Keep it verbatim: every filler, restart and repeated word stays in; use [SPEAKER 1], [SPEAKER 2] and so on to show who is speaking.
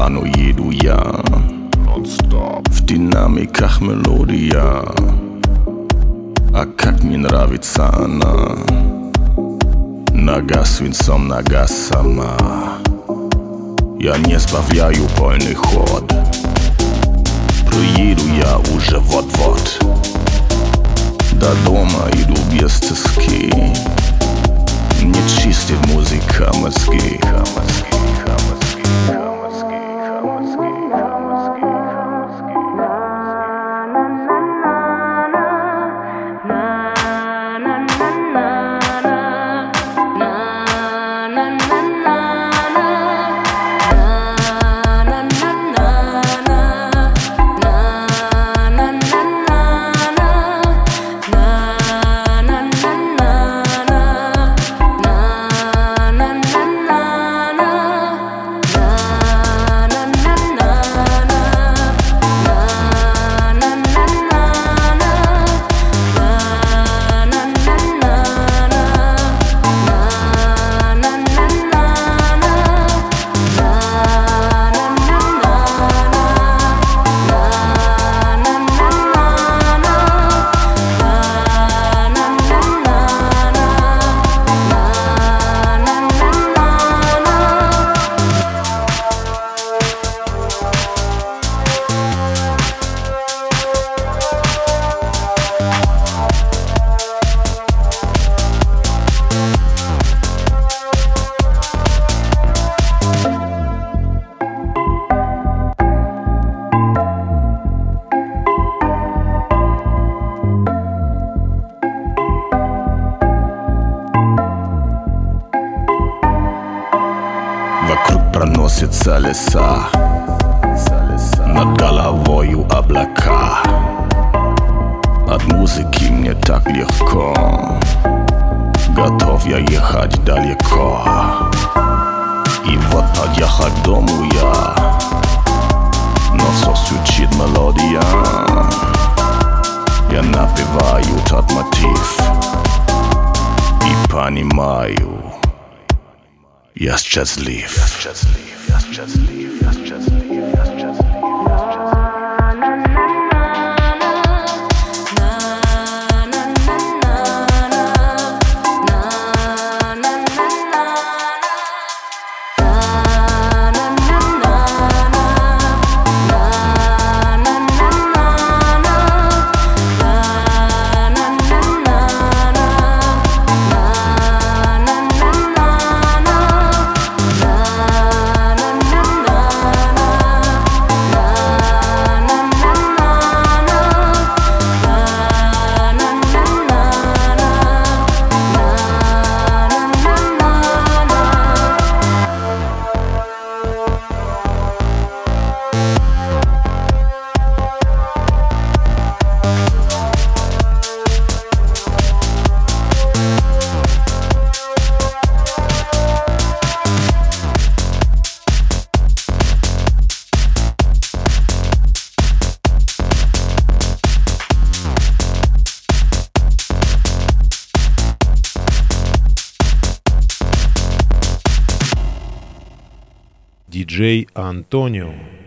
[SPEAKER 1] плану еду я, в динамиках мелодия. А как мне нравится она, нога свинцом, нога сама. Я не сбавляю полный ход, приеду я уже вот-вот. До дома иду без тоски, не чистит музыка мозги. Вокруг проносятся леса, над головою облака. От музыки мне так легко, готов я ехать далеко. И вот подъехал к дому я, но все звучит мелодия. Я напеваю тот мотив и понимаю, я счастлив. Я счастлив, я счастлив, я счастлив, я счастлив.
[SPEAKER 2] диджей Антонио.